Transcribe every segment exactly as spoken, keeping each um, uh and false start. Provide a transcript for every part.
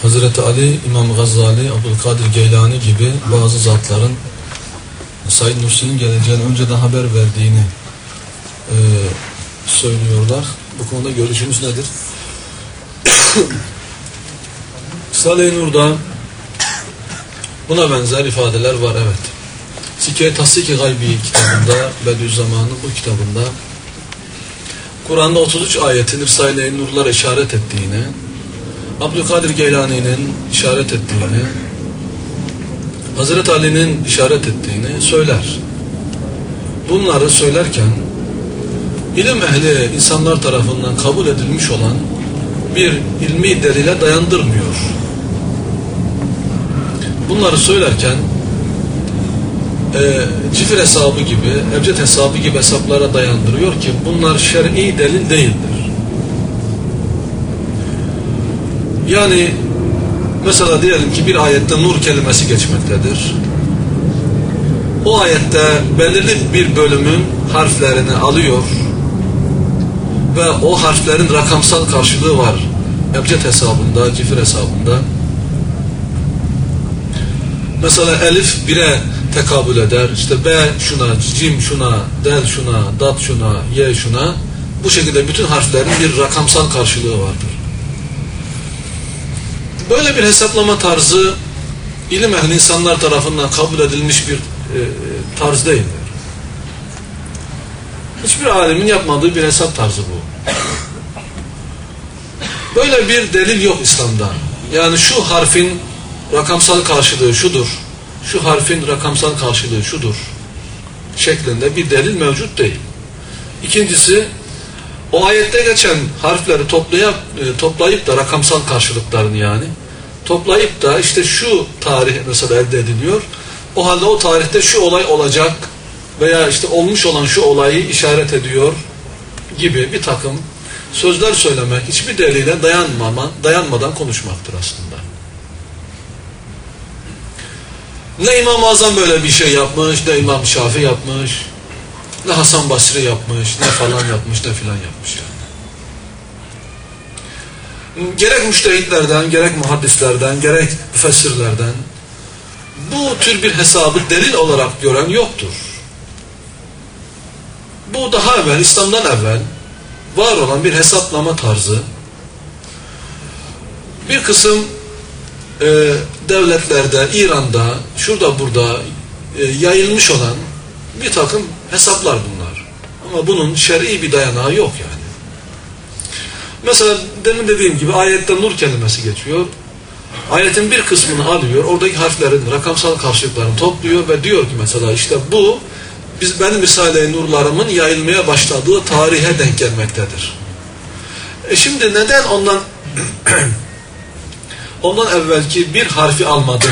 Hazreti Ali, İmam Gazali, Abdülkadir Geylani gibi bazı zatların Said Nursi'nin geleceğini önceden haber verdiğini e, söylüyorlar. Bu konuda görüşünüz nedir? Risale-i Nur'da buna benzer ifadeler var, evet. Sikke Tasdik-i Gaybi kitabında, Bediüzzaman'ın bu kitabında Kur'an'da otuz üç ayetin Risale-i Nur'lara işaret ettiğini, Abdülkadir Geylani'nin işaret ettiğini, Hazreti Ali'nin işaret ettiğini söyler. Bunları söylerken ilim ehli insanlar tarafından kabul edilmiş olan bir ilmi delile dayandırmıyor. Bunları söylerken e, cifir hesabı gibi, ebced hesabı gibi hesaplara dayandırıyor ki bunlar şer'i delil değildir. Yani mesela diyelim ki bir ayette nur kelimesi geçmektedir. O ayette belirli bir bölümün harflerini alıyor ve o harflerin rakamsal karşılığı var. Ebced hesabında, cifir hesabında. Mesela elif bire tekabül eder. İşte B şuna, cim şuna, del şuna, dat şuna, ye şuna. Bu şekilde bütün harflerin bir rakamsal karşılığı vardır. Böyle bir hesaplama tarzı ilim ehli insanlar tarafından kabul edilmiş bir e, tarz değildir. Hiçbir alimin yapmadığı bir hesap tarzı bu. Böyle bir delil yok İslam'da. Yani şu harfin rakamsal karşılığı şudur, şu harfin rakamsal karşılığı şudur şeklinde bir delil mevcut değil. İkincisi, o ayette geçen harfleri toplayıp, e, toplayıp da rakamsal karşılıklarını yani toplayıp da işte şu tarih mesela elde ediliyor. O halde o tarihte şu olay olacak veya işte olmuş olan şu olayı işaret ediyor gibi bir takım sözler söylemek hiçbir delile dayanmama, dayanmadan konuşmaktır aslında. Ne İmam-ı Azam böyle bir şey yapmış, ne İmam Şafii yapmış, ne Hasan Basri yapmış, ne falan yapmış, ne filan yapmış yani. Gerek müştehitlerden, gerek muhaddislerden, gerek müfessirlerden bu tür bir hesabı delil olarak gören yoktur. Bu daha evvel, İslam'dan evvel var olan bir hesaplama tarzı. Bir kısım e, devletlerde, İran'da, şurada burada e, yayılmış olan bir takım hesaplar bunlar. Ama bunun şer'i bir dayanağı yok yani. Mesela demin dediğim gibi ayette nur kelimesi geçiyor. Ayetin bir kısmını alıyor, oradaki harflerin rakamsal karşılıklarını topluyor ve diyor ki mesela işte bu biz benim Risale-i Nurlarımın yayılmaya başladığı tarihe denk gelmektedir. E şimdi neden ondan ondan evvelki bir harfi almadın?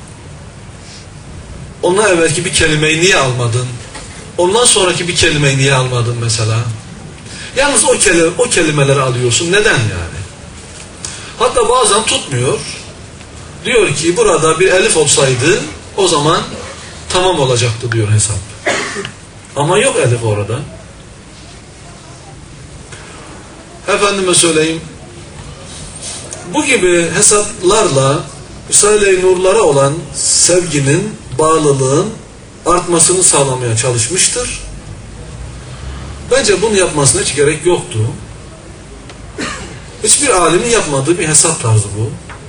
Ondan evvelki bir kelimeyi niye almadın? Ondan sonraki bir kelimeyi niye almadın mesela? Yalnız o, kelime, o kelimeleri alıyorsun. Neden yani? Hatta bazen tutmuyor. Diyor ki burada bir elif olsaydı o zaman tamam olacaktı diyor hesap. Ama yok elif orada. Efendime söyleyeyim. Bu gibi hesaplarla Risale-i Nurlara olan sevginin, bağlılığın artmasını sağlamaya çalışmıştır. Bence bunu yapmasına hiç gerek yoktu. Hiçbir alimin yapmadığı bir hesap tarzı bu.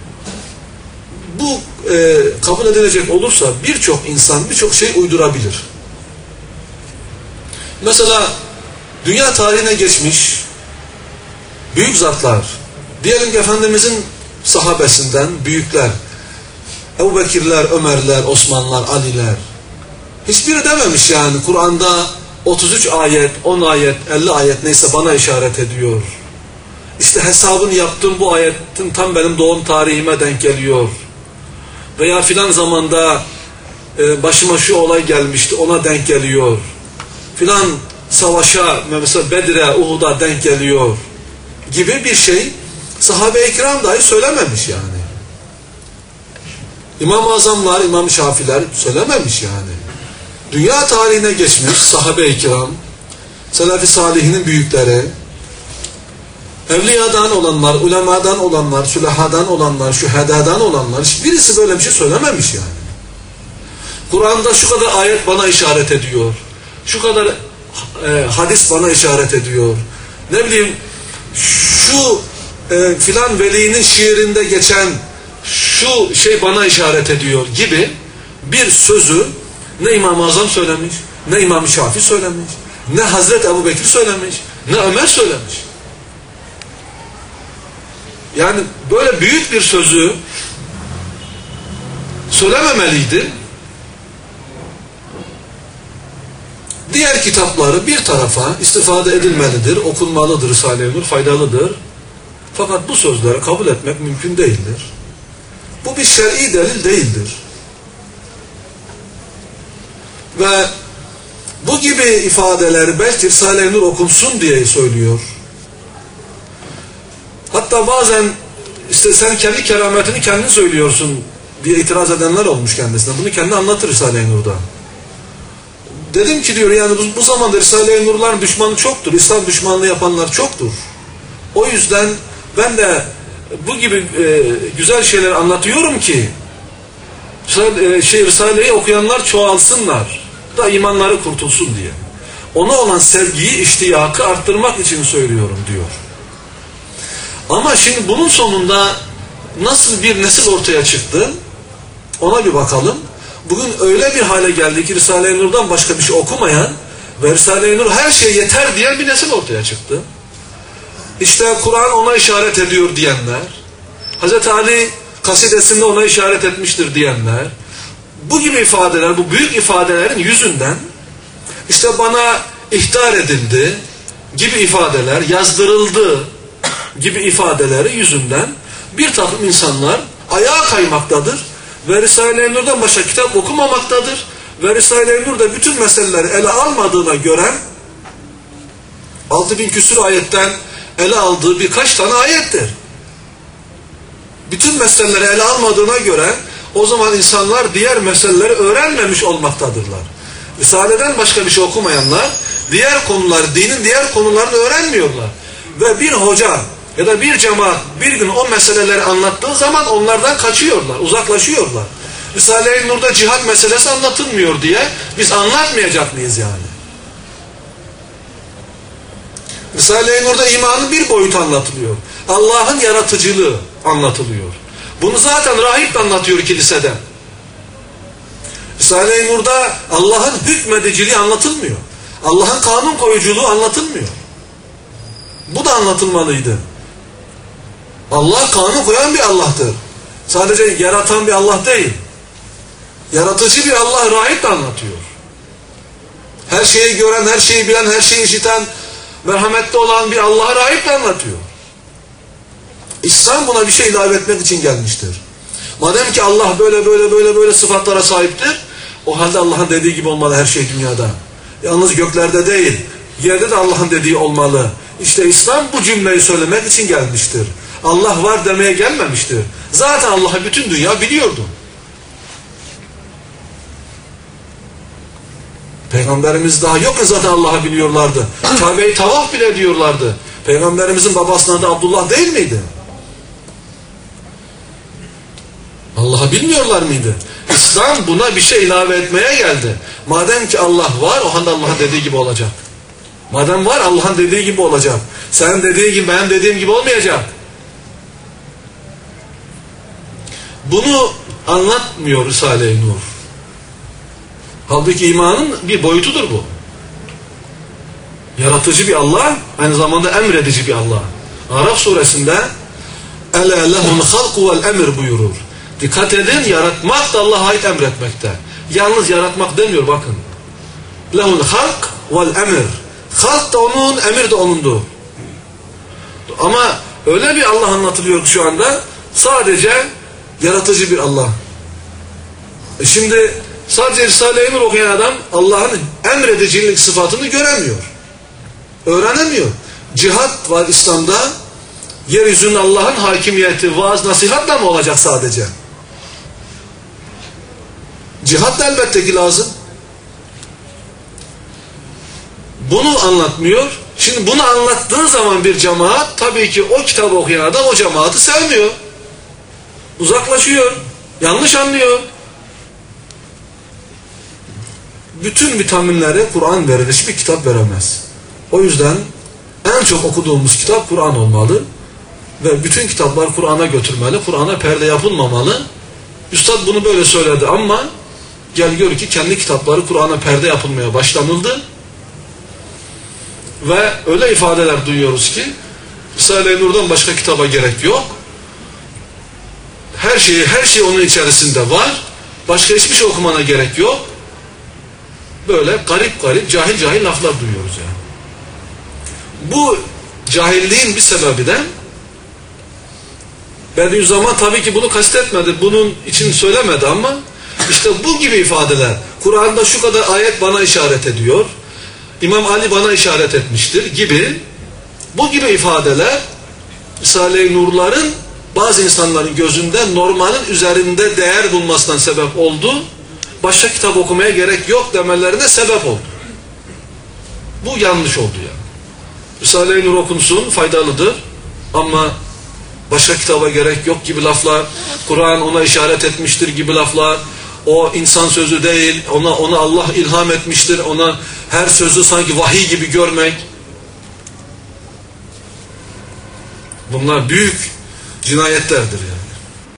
Bu e, kabul edilecek olursa birçok insan birçok şey uydurabilir. Mesela dünya tarihine geçmiş büyük zatlar, diyelim ki Efendimizin sahabesinden büyükler, Ebu Bekirler, Ömerler, Osmanlar, Aliler, hiçbiri dememiş yani Kur'an'da otuz üç ayet, on ayet, elli ayet neyse bana işaret ediyor. İşte hesabını yaptığım bu ayetin tam benim doğum tarihime denk geliyor. Veya filan zamanda e, başıma şu olay gelmişti, ona denk geliyor. Filan savaşa, mesela Bedir'e, Uhud'a denk geliyor gibi bir şey sahabe-i kiram dahi söylememiş yani. İmam-ı Azamlar, İmam-ı Şafiler söylememiş yani. Dünya tarihine geçmiş sahabe-i kiram, selef-i salihinin büyükleri, evliyadan olanlar, ulemadan olanlar, sülahadan olanlar, şühedadan olanlar, hiçbirisi böyle bir şey söylememiş yani. Kur'an'da şu kadar ayet bana işaret ediyor, şu kadar e, hadis bana işaret ediyor, ne bileyim şu e, filan velinin şiirinde geçen şu şey bana işaret ediyor gibi bir sözü ne İmam-ı Azam söylemiş, ne İmam-ı Şafii söylemiş, ne Hazreti Ebu Bekir söylemiş, ne Ömer söylemiş. Yani böyle büyük bir sözü söylememeliydi. Diğer kitapları bir tarafa istifade edilmelidir, okunmalıdır, Risale-i Nur faydalıdır. Fakat bu sözleri kabul etmek mümkün değildir. Bu bir şer'i delil değildir. Ve bu gibi ifadeler belki Risale-i Nur okunsun diye söylüyor. Hatta bazen işte sen kendi kerametini kendin söylüyorsun diye itiraz edenler olmuş kendisine. Bunu kendi anlatır Risale-i Nur'da. Dedim ki diyor yani bu, bu zamanda Risale-i Nur'ların düşmanı çoktur. İslam düşmanlığı yapanlar çoktur. O yüzden ben de bu gibi e, güzel şeyler anlatıyorum ki e, şey, Risale'yi okuyanlar çoğalsınlar da imanları kurtulsun diye. Ona olan sevgiyi, iştiyakı arttırmak için söylüyorum diyor. Ama şimdi bunun sonunda nasıl bir nesil ortaya çıktı? Ona bir bakalım. Bugün öyle bir hale geldi ki Risale-i Nur'dan başka bir şey okumayan ve Risale-i Nur her şeye yeter diyen bir nesil ortaya çıktı. İşte Kur'an ona işaret ediyor diyenler, Hazreti Ali kasidesinde ona işaret etmiştir diyenler, bu gibi ifadeler, bu büyük ifadelerin yüzünden işte bana ihtar edildi gibi ifadeler, yazdırıldı gibi ifadeleri yüzünden bir takım insanlar ayağa kaymaktadır ve Risale-i Nur'dan başka kitap okumamaktadır ve Risale-i Nur'da bütün meseleleri ele almadığına göre altı bin küsur ayetten ele aldığı birkaç tane ayettir. Bütün meseleleri ele almadığına göre o zaman insanlar diğer meseleleri öğrenmemiş olmaktadırlar. Risale'den başka bir şey okumayanlar diğer konuları, dinin diğer konularını öğrenmiyorlar. Ve bir hoca ya da bir cemaat bir gün o meseleleri anlattığı zaman onlardan kaçıyorlar, uzaklaşıyorlar. Risale-i Nur'da cihat meselesi anlatılmıyor diye biz anlatmayacak mıyız yani? Risale-i Nur'da imanın bir boyutu anlatılıyor. Allah'ın yaratıcılığı anlatılıyor. Bunu zaten rahip anlatıyor kilisede. Risale-i Nur'da Allah'ın hükmediciliği anlatılmıyor. Allah'ın kanun koyuculuğu anlatılmıyor. Bu da anlatılmalıydı. Allah kanun koyan bir Allah'tır. Sadece yaratan bir Allah değil. Yaratıcı bir Allah rahip de anlatıyor. Her şeyi gören, her şeyi bilen, her şeyi işiten, merhametli olan bir Allah'a rahip de anlatıyor. İslam buna bir şey ilave etmek için gelmiştir. Madem ki Allah böyle böyle böyle böyle sıfatlara sahiptir, o halde Allah'ın dediği gibi olmalı her şey dünyada. Yalnız göklerde değil, yerde de Allah'ın dediği olmalı. İşte İslam bu cümleyi söylemek için gelmiştir. Allah var demeye gelmemiştir. Zaten Allah'ı bütün dünya biliyordu. Peygamberimiz daha yok ya zaten Allah'ı biliyorlardı. Kabe'yi tavaf bile ediyorlardı. Peygamberimizin babasının adı Abdullah değil miydi? Allah'ı bilmiyorlar mıydı? İslam buna bir şey ilave etmeye geldi. Madem ki Allah var, o halde Allah'ın dediği gibi olacak. Madem var, Allah'ın dediği gibi olacak. Senin dediğin gibi, benim dediğim gibi olmayacak. Bunu anlatmıyor Risale-i Nur. Halbuki imanın bir boyutudur bu. Yaratıcı bir Allah, aynı zamanda emredici bir Allah. Araf suresinde "Ela lehul halku vel emir" buyurur. Dikkat edin, yaratmak da Allah'a ait, emretmekte. Yalnız yaratmak demiyor bakın. Lehul halk vel emir. Halk da onun, emir de onundur. Ama öyle bir Allah anlatılıyor şu anda, sadece yaratıcı bir Allah. E şimdi sadece Risale-i Nur okuyan adam Allah'ın emredicilik sıfatını göremiyor. Öğrenemiyor. Cihat var İslam'da. Yeryüzünün Allah'ın hakimiyeti, vaaz, nasihatla mı olacak sadece? Cihat da elbette ki lazım. Bunu anlatmıyor. Şimdi bunu anlattığı zaman bir cemaat, tabii ki o kitabı okuyan adam o cemaati sevmiyor. Uzaklaşıyor. Yanlış anlıyor. Bütün vitaminleri Kur'an verir. Hiçbir kitap veremez. O yüzden en çok okuduğumuz kitap Kur'an olmalı. Ve bütün kitaplar Kur'an'a götürmeli. Kur'an'a perde yapılmamalı. Üstad bunu böyle söyledi ama gel gör ki kendi kitapları Kur'an'a perde yapılmaya başlanıldı. Ve öyle ifadeler duyuyoruz ki Risale-i Nur'dan başka kitaba gerek yok. Her şey, her şey onun içerisinde var. Başka hiçbir şey okumana gerek yok. Böyle garip garip, cahil cahil laflar duyuyoruz yani. Bu cahilliğin bir sebebi de Bediüzzaman tabii ki bunu kastetmedi. Bunun için söylemedi ama işte bu gibi ifadeler. Kur'an'da şu kadar ayet bana işaret ediyor. İmam Ali bana işaret etmiştir gibi bu gibi ifadeler Risale-i Nur'ların bazı insanların gözünde normalin üzerinde değer bulmasından sebep oldu. Başka kitap okumaya gerek yok demelerine sebep oldu. Bu yanlış oldu yani. Risale-i Nur okunsun, faydalıdır ama başka kitaba gerek yok gibi laflar, Kur'an ona işaret etmiştir gibi laflar, o insan sözü değil, ona ona Allah ilham etmiştir, ona her sözü sanki vahiy gibi görmek. Bunlar büyük cinayetlerdir yani.